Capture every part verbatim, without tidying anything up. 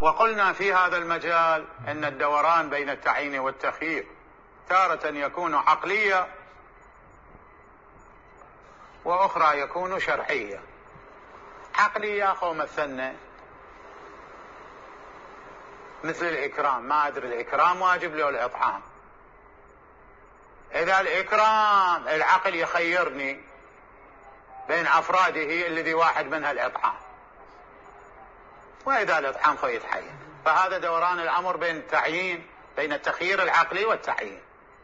وقلنا في هذا المجال أن الدوران بين التعيين والتخيير تارة يكون عقلية وأخرى يكون شرعية. عقلية أخو مثلنا مثل الإكرام، ما أدري الإكرام واجب له الإطعام. إذا الإكرام العقل يخيرني بين أفراده الذي واحد منها الإطعام، وإذا الإطعام فيتحين، فهذا دوران الأمر بين التعيين، بين التخيير العقلي والتعيين.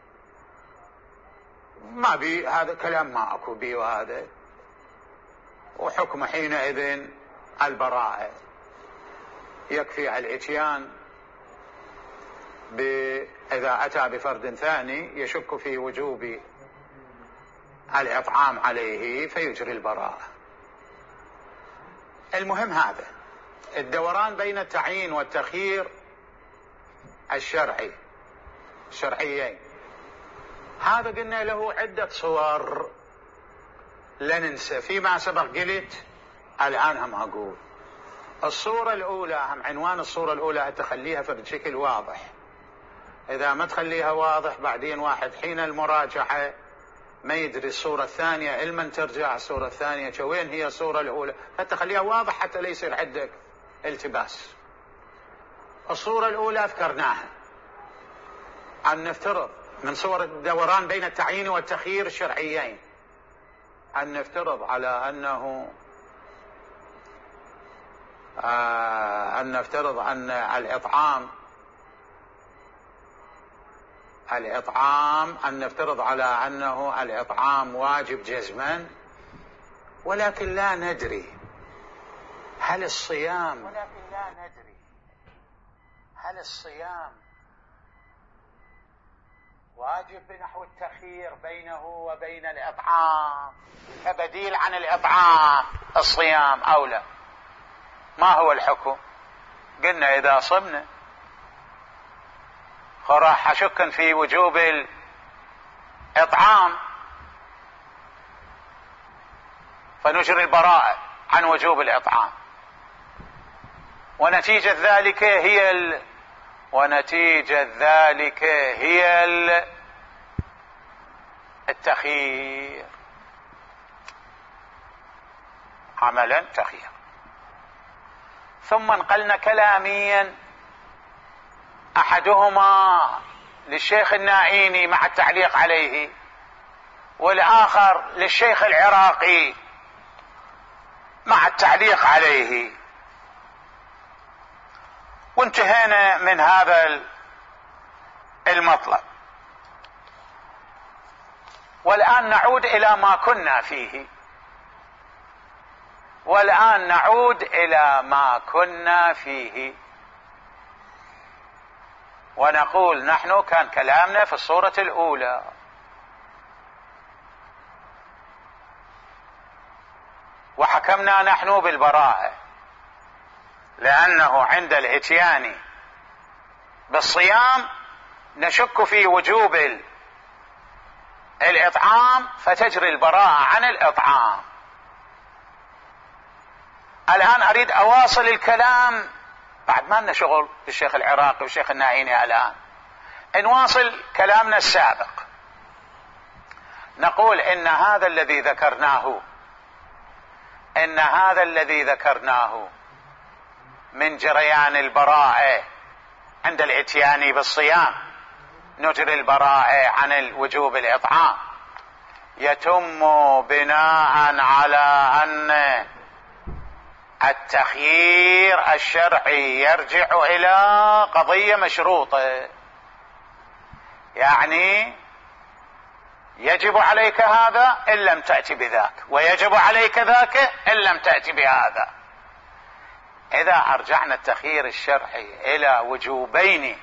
ما بي هذا كلام ما أكو بي، وهذا وحكم حينئذ البراءة. يكفي الإتيان إذا أتى بفرد ثاني يشك في وجوب الإطعام عليه فيجري البراءة. المهم هذا الدوران بين التعيين والتخيير الشرعي الشرعيين، هذا قلنا له عدة صور. لا ننسى فيما سبق قلت، الآن هم أقول الصورة الأولى، هم عنوان الصورة الأولى تخليها في شكل واضح. إذا ما تخليها واضح بعدين واحد حين المراجعة ما يدري الصورة الثانية إلما ترجع الصورة الثانية وين هي الصورة الأولى، فتخليها واضح حتى لا يصير عندك التباس. الصورة الأولى ذكرناها، أن نفترض من صور الدوران بين التعيين والتخيير الشرعيين أن نفترض على أنه آه أن نفترض أن الإطعام الإطعام أن نفترض على أنه الإطعام واجب جزما، ولكن لا ندري هل الصيام ولكن لا ندري هل الصيام واجب بنحو التخيير بينه وبين الإطعام كبديل عن الإطعام الصيام أو لا. ما هو الحكم؟ قلنا إذا صمنا راح أشك في وجوب الإطعام فنجري البراءة عن وجوب الإطعام، ونتيجة ذلك هي ال... ونتيجة ذلك هي ال... التخيير، عملا تخيير. ثم انقلنا كلاميا أحدهما للشيخ النائيني مع التعليق عليه، والآخر للشيخ العراقي مع التعليق عليه، وانتهينا من هذا المطلب. والآن نعود إلى ما كنا فيه والآن نعود إلى ما كنا فيه ونقول نحن كان كلامنا في الصورة الأولى، وحكمنا نحن بالبراءة لأنه عند الإتيان بالصيام نشك في وجوب الإطعام فتجري البراءة عن الإطعام. الآن أريد أواصل الكلام بعد ما لنا شغل بالشيخ العراقي والشيخ النائيني، الآن نواصل كلامنا السابق. نقول إن هذا الذي ذكرناه إن هذا الذي ذكرناه من جريان البراءة عند الاتيان بالصيام نجري البراءة عن وجوب الإطعام يتم بناء على أن التخيير الشرعي يرجع إلى قضية مشروطة، يعني يجب عليك هذا إن لم تأتي بذاك، ويجب عليك ذاك إن لم تأتي بهذا. إذا أرجعنا التخيير الشرعي إلى وجوبين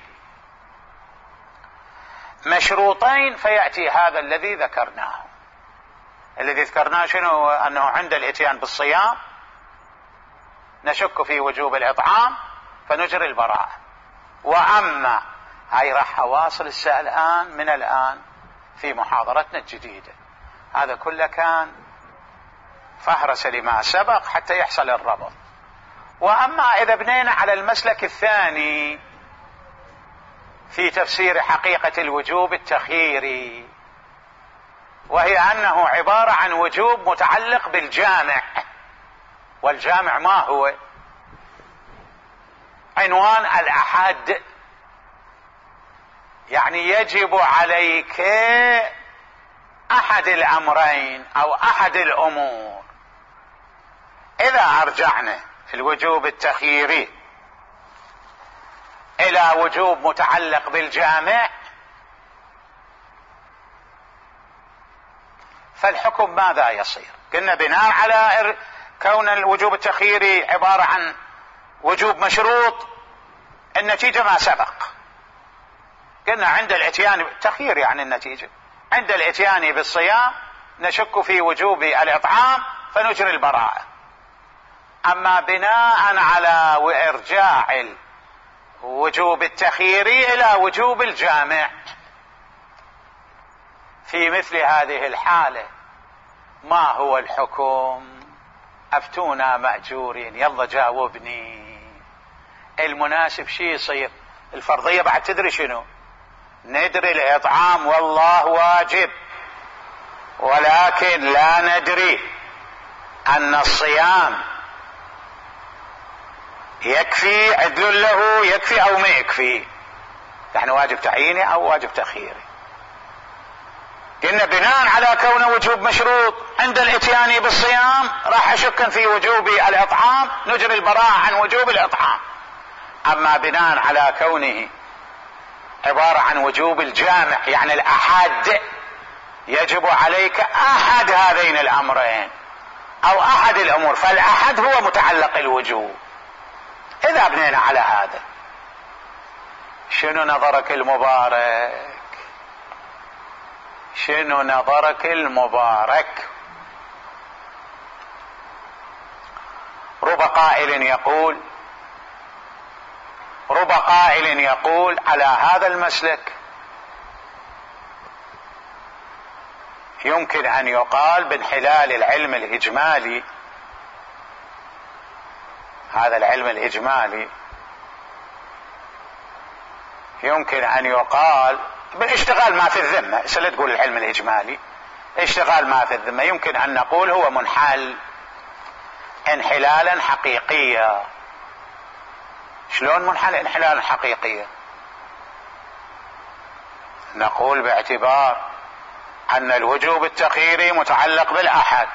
مشروطين فيأتي هذا الذي ذكرناه. الذي ذكرناه شنو؟ أنه عند الإتيان بالصيام نشك في وجوب الإطعام فنجري البراءة. وأما هاي راح أواصل السؤال الآن من الآن في محاضرتنا الجديدة. هذا كله كان فهرس لما سبق حتى يحصل الربط. واما اذا بنينا على المسلك الثاني في تفسير حقيقة الوجوب التخييري، وهي انه عبارة عن وجوب متعلق بالجامع، والجامع ما هو؟ عنوان الأحد، يعني يجب عليك احد الامرين او احد الامور. اذا ارجعنا الوجوب التخييري الى وجوب متعلق بالجامع، فالحكم ماذا يصير؟ قلنا بناء على كون الوجوب التخييري عبارة عن وجوب مشروط، النتيجة ما سبق. قلنا عند الاتيان التخيير يعني النتيجة، عند الاتيان بالصيام نشك في وجوب الاطعام فنجري البراءة. اما بناء على ارجاع وجوب التخييري الى وجوب الجامع، في مثل هذه الحالة ما هو الحكم؟ افتونا مأجورين، يلا جاوبني، المناسب شي يصير؟ الفرضية بعد تدري شنو؟ ندري الإطعام والله واجب، ولكن لا ندري أن الصيام يكفي عدل له، يكفي أو ما يكفي، يعني واجب تعييني أو واجب تخييري. قلنا بناء على كون وجوب مشروط عند الاتيان بالصيام راح أشك في وجوب الإطعام، نجري البراءة عن وجوب الإطعام. أما بناء على كونه عبارة عن وجوب الجامع يعني الأحد، يجب عليك أحد هذين الأمرين أو أحد الأمور، فالأحد هو متعلق الوجوب. إذا بنينا على هذا، شنو نظرك المبارك؟ شنو نظرك المبارك؟ رب قائل يقول رب قائل يقول على هذا المسلك يمكن أن يقال بانحلال العلم الإجمالي، هذا العلم الإجمالي يمكن أن يقال بالاشتغال ما في الذمة. لا تقول العلم الإجمالي، اشتغال ما في الذمة، يمكن أن نقول هو منحل انحلالا حقيقيا. شلون منحل انحلالا حقيقيا؟ نقول باعتبار أن الوجوب التخييري متعلق بالأحد،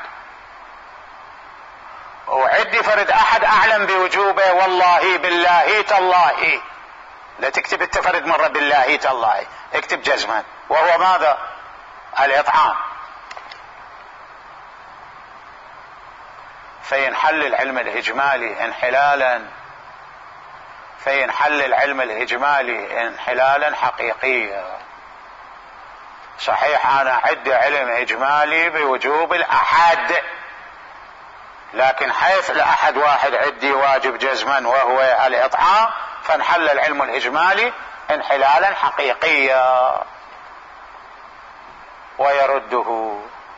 وعدي فرد أحد أعلم بوجوبه والله بالله تالله، لا تكتب التفرد مرة بالله تالله، اكتب جزما، وهو ماذا؟ الإطعام. فينحل العلم الإجمالي انحلالا فينحل العلم الإجمالي انحلالا حقيقيا. صحيح أنا عندي علم إجمالي بوجوب الأحد، لكن حيث الأحد واحد عندي واجب جزما وهو الإطعام، فانحل العلم الإجمالي انحلالا حقيقيا. ويرده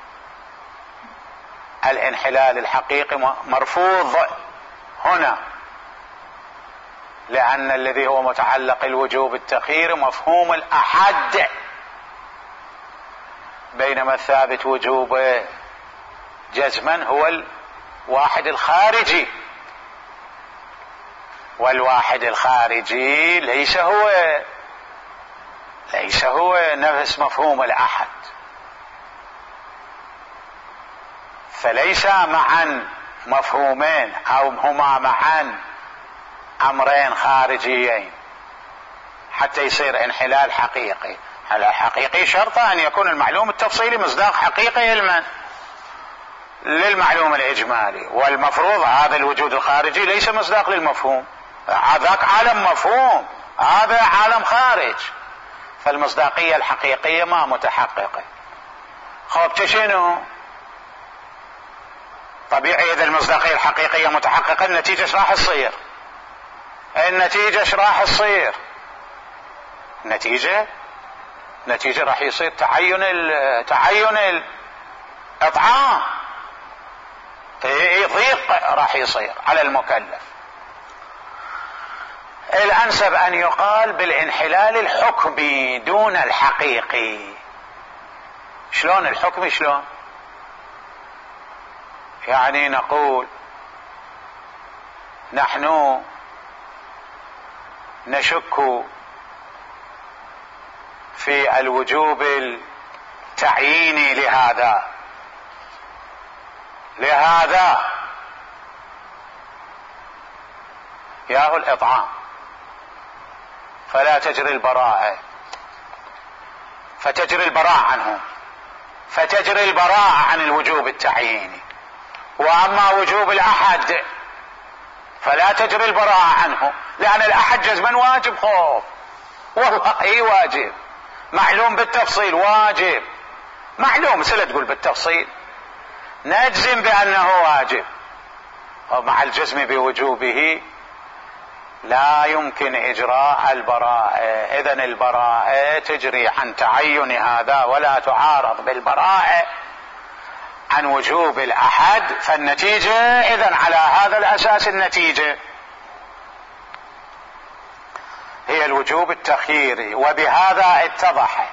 الانحلال الحقيقي مرفوض هنا، لأن الذي هو متعلق الوجوب التخيير مفهوم الأحد، بينما الثابت وجوبه جزما هو الواحد الخارجي، والواحد الخارجي ليس هو ليس هو نفس مفهوم الأحد. فليس معا مفهومين أو هما معا أمرين خارجيين حتى يصير انحلال حقيقي. الحقيقي شرط أن يكون المعلوم التفصيلي مصداق حقيقي علما للمعلوم الإجمالي، والمفروض هذا الوجود الخارجي ليس مصداق للمفهوم، هذاك عالم مفهوم، هذا عالم خارج، فالمصداقية الحقيقية ما متحققة. خب تشنو؟ طبيعي إذا المصداقية الحقيقية متحققة النتيجة ايش راح تصير؟ النتيجة ايش راح تصير؟ النتيجة نتيجة راح يصير تعين ال تعين الإطعام، ضيق راح يصير على المكلف. الأنسب أن يقال بالانحلال الحكمي دون الحقيقي. شلون الحكمي؟ شلون يعني؟ نقول نحن نشك في الوجوب التعييني لهذا لهذا ياه الإطعام، فلا تجري البراءة، فتجري البراءة عنه، فتجري البراءة عن الوجوب التعييني. وأما وجوب الأحد فلا تجري البراءة عنه، لأن الأحد جزما واجب. خوف والله اي واجب، معلوم بالتفصيل، واجب معلوم. سلا تقول بالتفصيل نجزم بأنه واجب، ومع الجزم بوجوبه لا يمكن إجراء البراءة. إذن البراءة تجري عن تعين هذا ولا تعارض بالبراءة عن وجوب الأحد. فالنتيجة إذن على هذا الأساس النتيجة هي الوجوب التخييري. وبهذا اتضح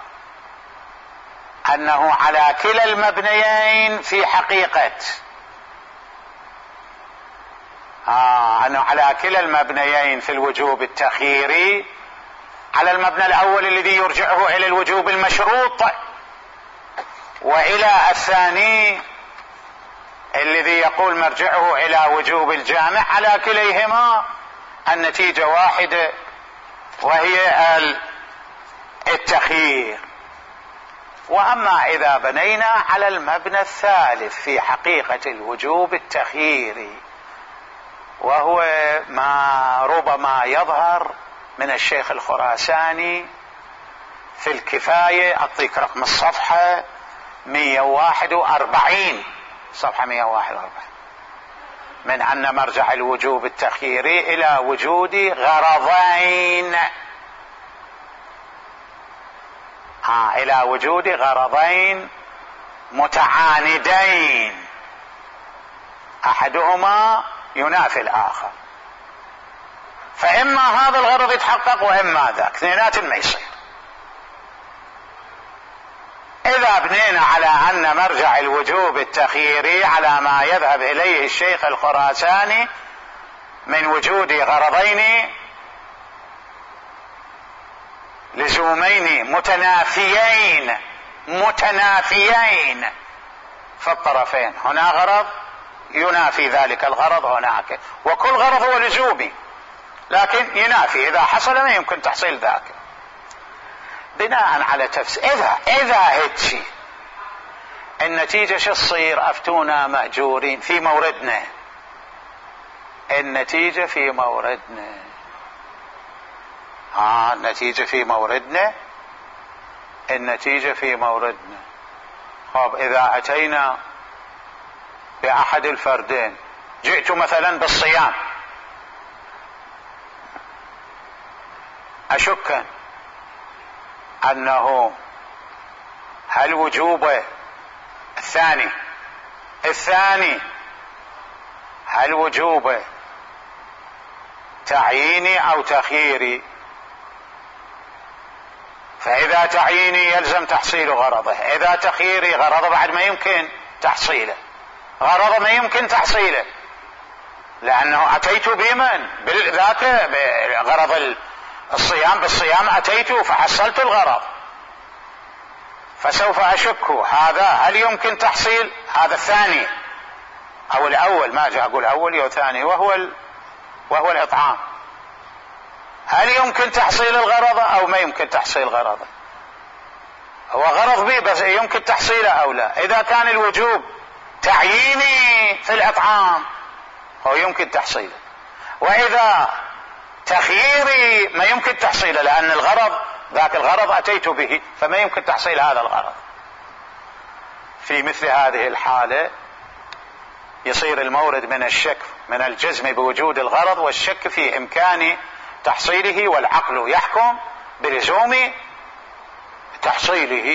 أنه على كلا المبنيين في حقيقة آه أنه على كلا المبنيين في الوجوب التخييري، على المبنى الأول الذي يرجعه إلى الوجوب المشروط، وإلى الثاني الذي يقول مرجعه إلى وجوب الجامع، على كليهما النتيجة واحدة وهي التخيير. وأما إذا بنينا على المبنى الثالث في حقيقة الوجوب التخييري، وهو ما ربما يظهر من الشيخ الخراساني في الكفاية، أعطيك رقم الصفحة مئة وواحد وأربعين، صفحة مئة وواحد وأربعين، من أن مرجع الوجوب التخييري إلى وجود غرضين آه إلى وجود غرضين متعاندين، أحدهما ينافي الآخر، فإما هذا الغرض يتحقق وإما ذاك، اثنينات ما يصير. إذا بنينا على أن مرجع الوجوب التخييري على ما يذهب إليه الشيخ الخراساني من وجود غرضين لزومين متنافيين متنافيين في الطرفين، هنا غرض ينافي ذلك الغرض هناك، وكل غرض هو لزومي لكن ينافي، إذا حصل ما يمكن تحصيل ذاك. بناء على تفسير إذا إذا هيك النتيجة شو تصير؟ أفتونا مأجورين في موردنا، النتيجة في موردنا آه النتيجة في موردنا النتيجة في موردنا طب إذا أتينا بأحد الفردين، جئت مثلا بالصيام، أشك أنه هل وجوب الثاني الثاني هل وجوب تعييني أو تخييري؟ فإذا تعييني يلزم تحصيل غرضه، إذا تخييري غرضه بعد ما يمكن تحصيله، غرضه ما يمكن تحصيله، لأنه أتيت بمن بالذاك بغرض الصيام، بالصيام أتيت فحصلت الغرض، فسوف أشك هذا هل يمكن تحصيل هذا الثاني أو الأول، ما جاء أقول أول أو ثاني، وهو ال... وهو الإطعام، هل يمكن تحصيل الغرض أو ما يمكن تحصيل غرضه؟ هو غرض به بس يمكن تحصيله أو لا. إذا كان الوجوب تعييني في الإطعام هو يمكن تحصيله، وإذا تخييري ما يمكن تحصيله، لأن الغرض ذاك الغرض أتيت به فما يمكن تحصيل هذا الغرض. في مثل هذه الحالة يصير المورد من الشك من الجزم بوجود الغرض والشك في إمكان تحصيله، والعقل يحكم بلزوم تحصيله.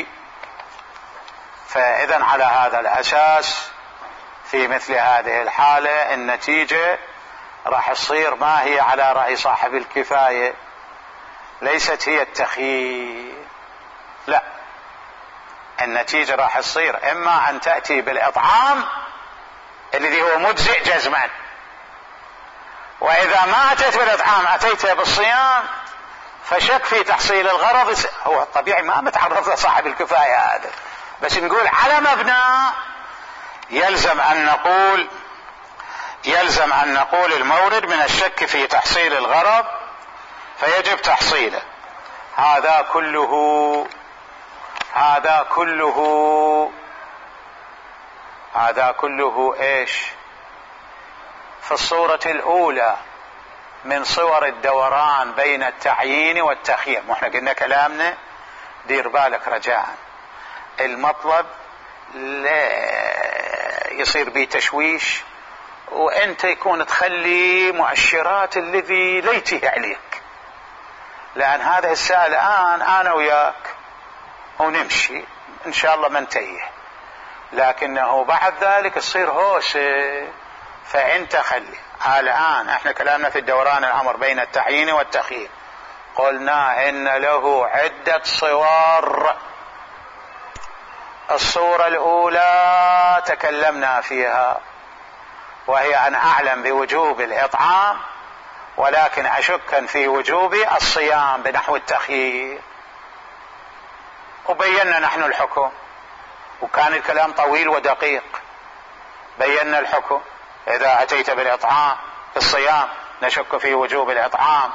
فإذا على هذا الأساس في مثل هذه الحالة النتيجة راح تصير ما هي على رأي صاحب الكفاية، ليست هي التخيير، لا، النتيجة راح تصير اما ان تأتي بالاطعام الذي هو مجزئ جزما، واذا ما اتيت بالاطعام اتيت بالصيام فشك في تحصيل الغرض. هو الطبيعي ما متعرض لصاحب الكفاية هذا، بس نقول على مبنى يلزم ان نقول يلزم ان نقول المورد من الشك في تحصيل الغرض فيجب تحصيله. هذا كله هذا كله هذا كله ايش؟ في الصورة الاولى من صور الدوران بين التعيين والتخيير. واحنا قلنا كلامنا دير بالك رجاء، المطلب لا يصير بيه تشويش وانت يكون تخلي مؤشرات الذي ليته عليك، لان هذا السائل الان انا وياك ونمشي ان شاء الله ما نتيه، لكنه بعد ذلك تصير هوسه، فانت خلي. الان احنا كلامنا في الدوران الامر بين التعيين والتخيير، قلنا ان له عدة صور. الصورة الاولى تكلمنا فيها وهي ان اعلم بوجوب الاطعام ولكن اشك في وجوب الصيام بنحو التخيير، وبينا نحن الحكم، وكان الكلام طويل ودقيق. بينا الحكم، اذا اتيت بالاطعام في الصيام نشك في وجوب الاطعام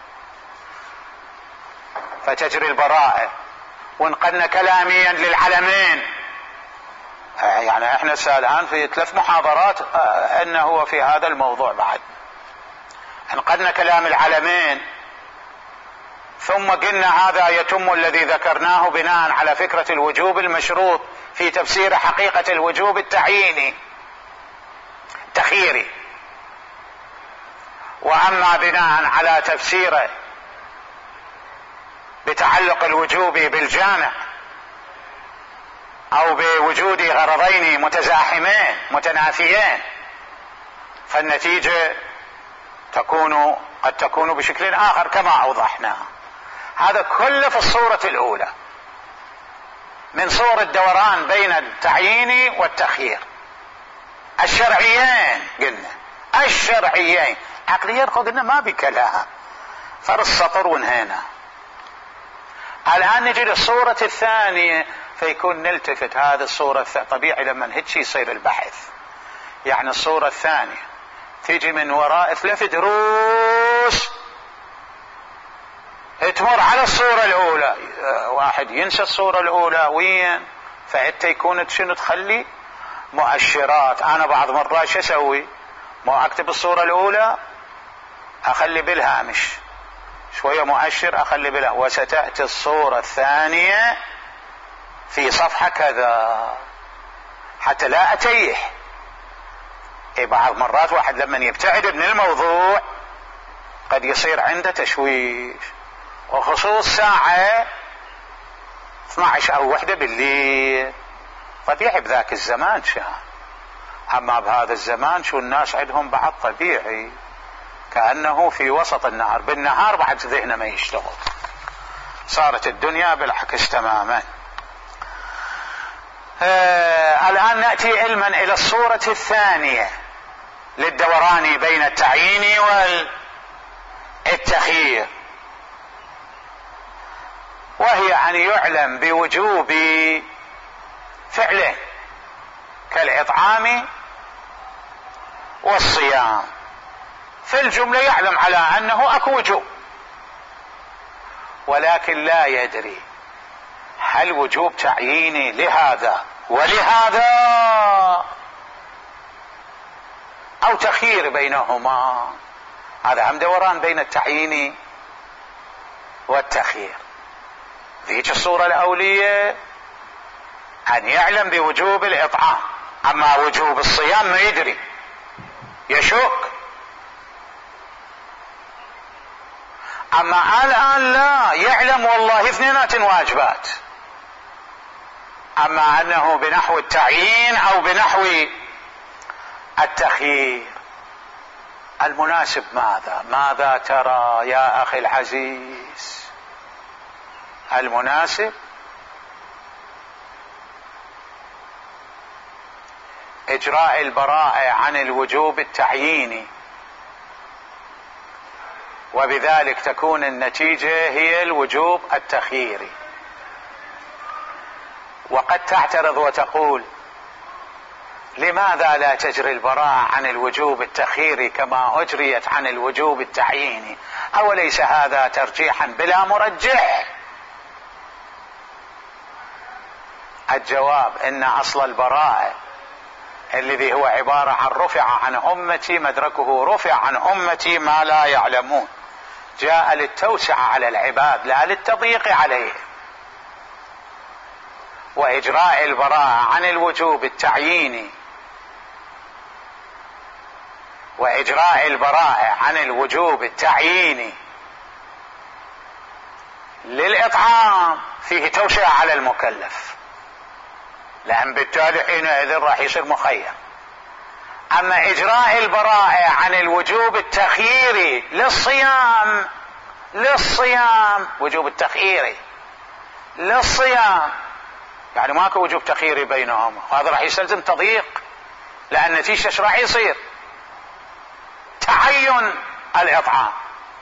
فتجري البراءة. ونقلنا كلاميا للعلمين، يعني احنا الان في ثلاث محاضرات انه هو في هذا الموضوع بعد انقلنا كلام العلمين، ثم قلنا هذا يتم الذي ذكرناه بناء على فكرة الوجوب المشروط في تفسير حقيقة الوجوب التعييني التخييري، واما بناء على تفسيره بتعلق الوجوب بالجامع او بوجود غرضين متزاحمين متنافيين فالنتيجة تكون قد تكون بشكل اخر كما اوضحنا. هذا كله في الصورة الاولى من صور الدوران بين التعيين والتخيير الشرعيين. قلنا الشرعيين، عقليين قلنا ما بكلام، فرص سطر وانهينا. الان نجي للصورة الثانية فيكون نلتفت هذه الصورة طبيعي لما هيك يصير البحث، يعني الصورة الثانية تيجي من وراء ثلاث دروس تمر على الصورة الاولى، واحد ينسى الصورة الاولى وين، فانت يكون شنو تخلي مؤشرات. انا بعض مرات شو اسوي؟ ما اكتب الصورة الاولى اخلي بالهامش شوية مؤشر اخلي بالها، وستأتي الصورة الثانية في صفحة كذا حتى لا اتيح. اي بعض مرات واحد لما يبتعد من الموضوع قد يصير عنده تشويش، وخصوص ساعة اثنى عشر او واحدة بالليل، طبيعي بذاك الزمان شا. اما بهذا الزمان شو الناس عندهم بعد طبيعي كأنه في وسط النهار، بالنهار بعد ذهنه ما يشتغل، صارت الدنيا بالعكس تماما. آه الآن نأتي علما إلى الصورة الثانية للدوران بين التعيين والتخيير، وهي أن يعلم بوجوب فعله كالإطعام والصيام. في الجملة يعلم على أنه أكو وجوب، ولكن لا يدري هل وجوب تعييني لهذا ولهذا أو تخيير بينهما. هذا هم دوران بين التعيين والتخيير. ذيك الصورة الأولية أن يعلم بوجوب الإطعام، أما وجوب الصيام ما يدري، يشك. اما الان لا يعلم والله اثنينات واجبات، اما انه بنحو التعيين او بنحو التخيير. المناسب ماذا؟ ماذا ترى يا أخي العزيز؟ المناسب إجراء البراءة عن الوجوب التعييني، وبذلك تكون النتيجة هي الوجوب التخييري. وقد تعترض وتقول: لماذا لا تجري البراءة عن الوجوب التخييري كما أجريت عن الوجوب التعييني؟ أوليس هذا ترجيحا بلا مرجح؟ الجواب: إن أصل البراءة الذي هو عبارة عن رفع عن أمتي مدركه رفع عن أمتي ما لا يعلمون، جاء للتوسعة على العباد لا للتضييق عليه. وإجراء البراءة عن الوجوب التعييني وإجراء البراءة عن الوجوب التعييني للإطعام فيه توسعة على المكلف، لأن بالتالي حينئذ راح يصير مخير. أما إجراء البراءة عن الوجوب التخييري للصيام للصيام وجوب التخييري للصيام يعني ماكو وجوب تخييري بينهم، وهذا راح يستلزم تضييق، لأن نتيجة ايش راح يصير؟ تعين الإطعام،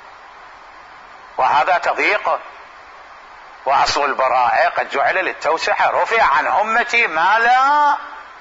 وهذا تضييق. وأصل البراءة قد جعل للتوسعة، رفع عن أمتي ما لا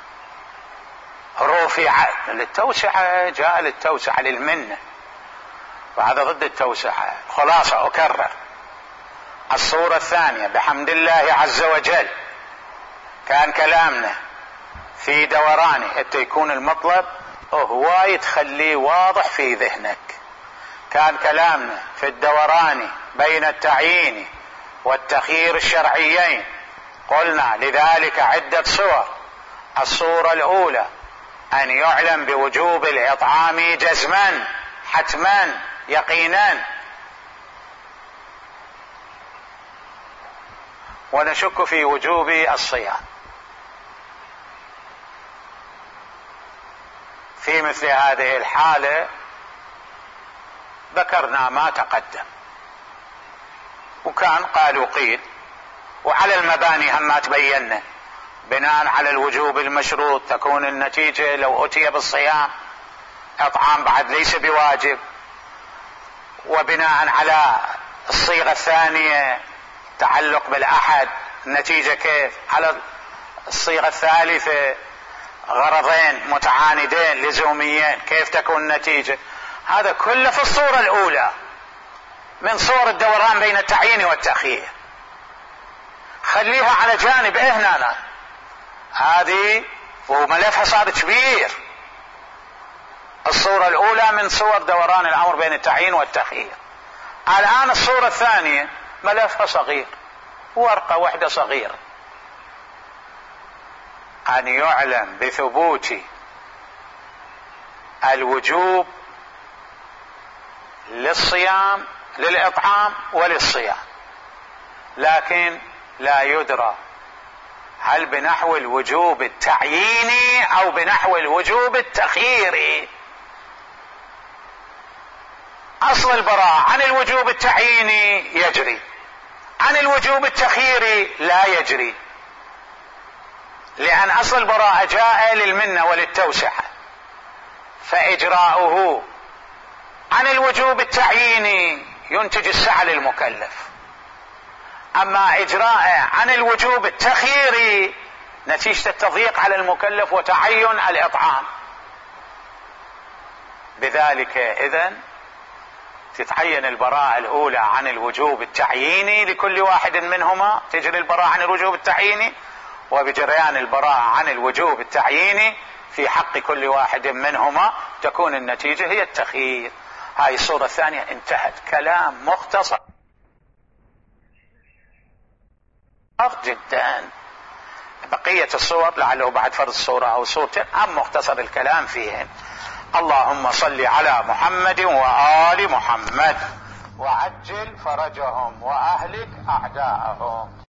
رفع للتوسعة، جاء للتوسعة للمنة، وهذا ضد التوسعة. خلاصة أكرر: الصورة الثانية بحمد الله عز وجل كان كلامنا في دوراني حتى يكون المطلب هواي تخليه واضح في ذهنك. كان كلامنا في الدوراني بين التعيين والتخيير الشرعيين، قلنا لذلك عدة صور. الصورة الأولى أن يعلم بوجوب الإطعام جزما حتما يقينا، ونشك في وجوب الصيام. في مثل هذه الحالة ذكرنا ما تقدم، وكان قالوا قيل، وعلى المباني هم ما تبينا بناء على الوجوب المشروط تكون النتيجة لو أتي بالصيام إطعام بعد ليس بواجب، وبناء على الصيغة الثانية تعلق بالأحد النتيجة كيف؟ على الصيغة الثالثة غرضين متعاندين لزوميين كيف تكون النتيجة؟ هذا كله في الصورة الأولى من صور الدوران بين التعيين والتخيير. خليها على جانب هنا، هذه وملفها صار كبير. الصورة الأولى من صور دوران الأمر بين التعيين والتخيير. الآن الصورة الثانية ملفها صغير، ورقة واحدة صغيرة: أن يعلم بثبوت الوجوب للصيام للإطعام وللصيام، لكن لا يدرى هل بنحو الوجوب التعييني أو بنحو الوجوب التخييري. أصل البراءة عن الوجوب التعييني يجري، عن الوجوب التخييري لا يجري، لأن أصل البراءة جاء للمنة وللتوسعة، فإجراؤه عن الوجوب التعييني ينتج السعة للمكلف. أما إجراء عن الوجوب التخييري نتيجة التضييق على المكلف وتعين الإطعام. بذلك إذن تتعين البراءة الأولى عن الوجوب التعييني لكل واحد منهما، تجري البراءة عن الوجوب التعييني، وبجريان البراءة عن الوجوب التعييني في حق كل واحد منهما تكون النتيجة هي التخيير. هاي الصورة الثانية انتهت. كلام مختصر جدا. بقية الصور لعله بعد فرض صورة أو صورتين أم مختصر الكلام فيهن. اللهم صل على محمد وآل محمد وعجل فرجهم وأهلك أعداءهم.